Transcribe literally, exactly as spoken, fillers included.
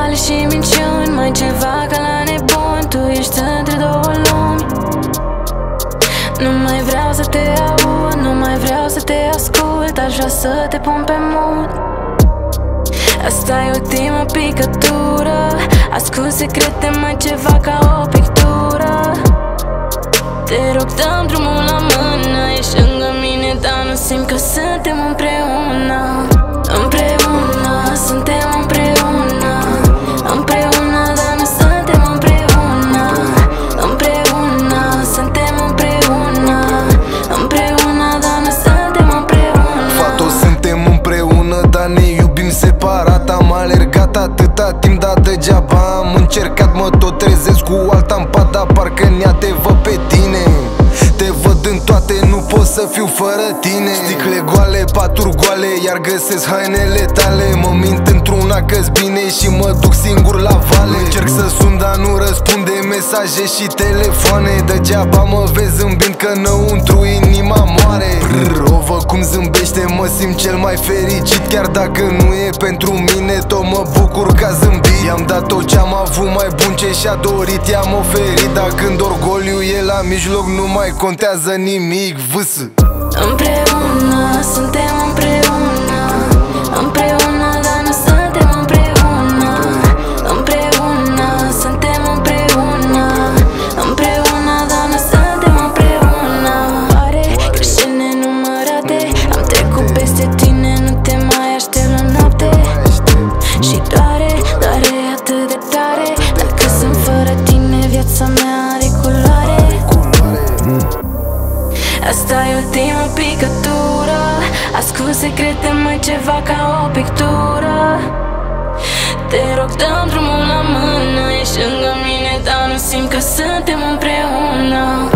Oboale și minciuni, mai ceva ca la nebun. Tu ești între două lumi. Nu mai vreau să te aud, nu mai vreau să te ascult. Aș vrea să te pun pe mut. Asta e ultima picătură. Ascult secrete, mai ceva ca o pictură. Te rog, dăm drumul la mână. Ești lângă mine, dar nu simt că suntem împreună. Împreună, suntem împreună. Împreună, dar nu suntem împreună. Împreună, suntem împreună. Împreună, dar nu suntem împreună. Fato, suntem împreună, dar ne iubim separat. Am alergat atâta timp, dar degeaba am încercat. Mă tot trezesc cu alta-n pat, dar parcă nea te văd pe tine. Te văd în toate, nu pot să fiu fără tine. Sticle goale, paturi goale, iar găsesc hainele tale. Mă mint într-una că-s bine și mă duc singur la vale. Încerc să sun, dar nu răspunde mesaje și telefoane. Degeaba mă vezi zâmbind, că înăuntru inima moare. Brr, o văd cum zâmbește, mă simt cel mai fericit. Chiar dacă nu e pentru mine, tot mă bucur că a zâmbit. I-am dat tot ce-am avut mai bun, ce și-a dorit i-am oferit. Dar când orgoliu e la mijloc, nu mai contează nimic. Vâs. Împreună, suntem împreună. Împreună, dar nu suntem împreună. Împreună, suntem împreună. Împreună, dar nu suntem împreună. Pare greșeli nenumărate. Am trecut peste tine, nu te mai aștept la noapte. Și doare, doare atât de tare. Dacă sunt fără tine, viața mea are culoare. Asta e ultima picătură. Ascult secrete, mai ceva ca o pictură. Te rog, dăm drumul la mână. Ești lângă mine, dar nu simt că suntem împreună.